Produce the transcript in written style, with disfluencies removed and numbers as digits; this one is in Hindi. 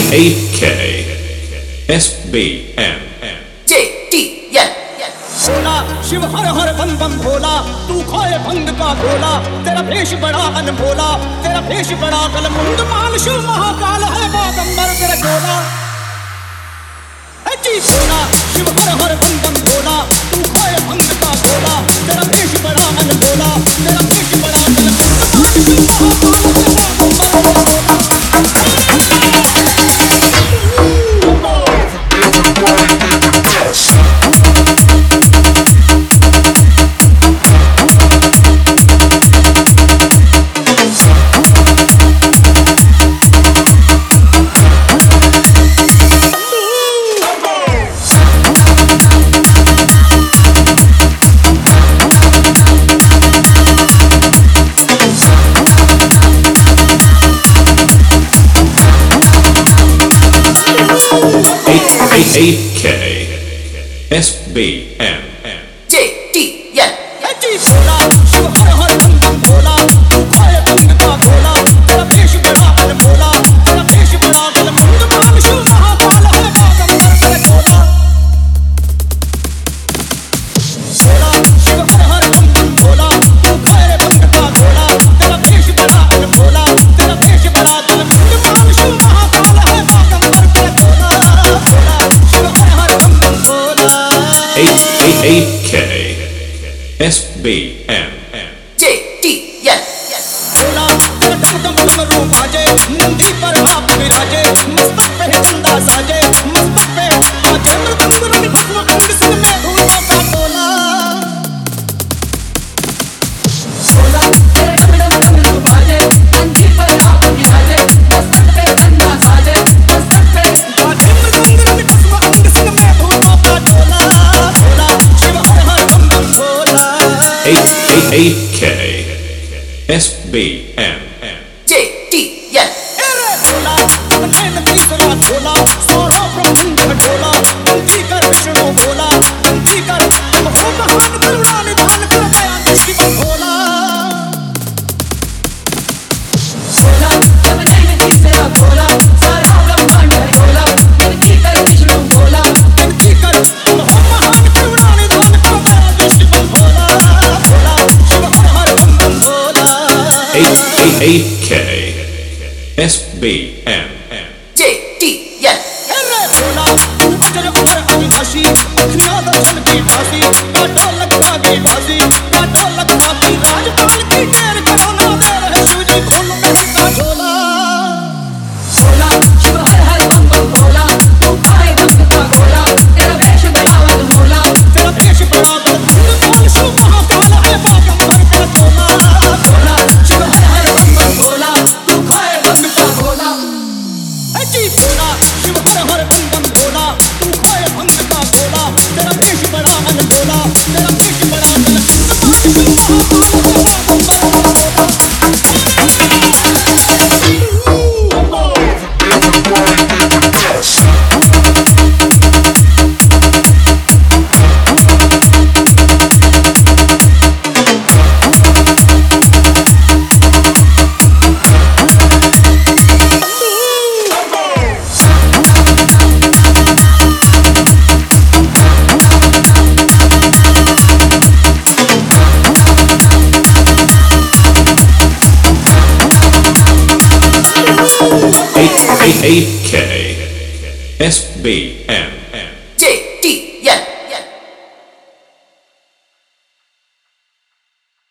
8K SBN JTN भोला शिव हर हर बम बम भोला तू खोए भंग का भोला तेरा भेष बड़ा अनभोला तेरा भेष बड़ा कलमुंड माल शिव महाकाल है बागंबर तेरा गोला जी भोला शिव हर हर बम बम भोला तू खोए भंग का भोला तेरा भेष बड़ा अनभोला तेरा भेष बड़ा कलमुंड माल शिव AK SBN JTN जी भोला शिव हर हर बम बम भोला तू खोए भंग का भोला तेरा भेष बड़ा अनभोला तेरा भेष बड़ा कलमुंड माल शिव महाकाल है बागंबर तेरा गोला भोला शिव हर हर बम बम भोला तू खोए भंग का भोला तेरा भेष बड़ा अनभोला तेरा भेष बड़ा कलमुंड माल शिव महाकाल है बागंबर तेरा गोला भोला शिव हर हर बम बम भोला 8K SBN भोला JTN तेरा दम दम डमरू बाजे नंदी पर आप विराजे मस्तक पे है चंदा साजे मस्तक पे बाजे मृदंग रंग भस्म अंग सिर में भूतों का टोला भोला तेरे डम डम डमरू बाजे नंदी पर आप विराजे मस्तक पे चंदा साजे मस्तक पे बाजे मृदंग रंग भस्म अंग सिर में भूतों का टोला भोला शिव हर हर बम बम भोला 8K SBN JTN एरे भोला अपने नदी सवा भोला सोरो ब्रह्मांड ढोला बंसी कर विष्णु भोला बंसी कर तुम हो महान करुणा निधान कर दया दृष्टि भोला भोला जब नैन की सेवा भोला सारा ब्रह्मांड है भोला इनकी कर विष्णु भोला बंसी कर तुम हो महान करुणा निधान कर दया दृष्टि भोला भोला शिव हर हर बम बम भोला 8K SBN JTN एरे भोला तू अजर अमर अविनाशी अखियां दर्शन की फांसी काटा लगता की फांसी काटा लगता की राजपाल की घेर करो ना दे रहे शिव जी खोलो महल का झोला भोला शिव हर हर बम बम भोला तू खाए भक्त का भोला तेरा वेश बड़ा अनमोला तेरा भेष बड़ा कलमुंड माल शिव महाकाल है बागंबर तेरा गोला भोला शिव हर हर बम बम भोला तू खाए भक्त का भोला जी भोला शिव हर हर बम बम भोला तू खोए भंग का भोला तेरा भेष बड़ा अनभोला तेरा भेष बड़ा कलमुंड माल शिव महाकाल है बागंबर AK SBN JTN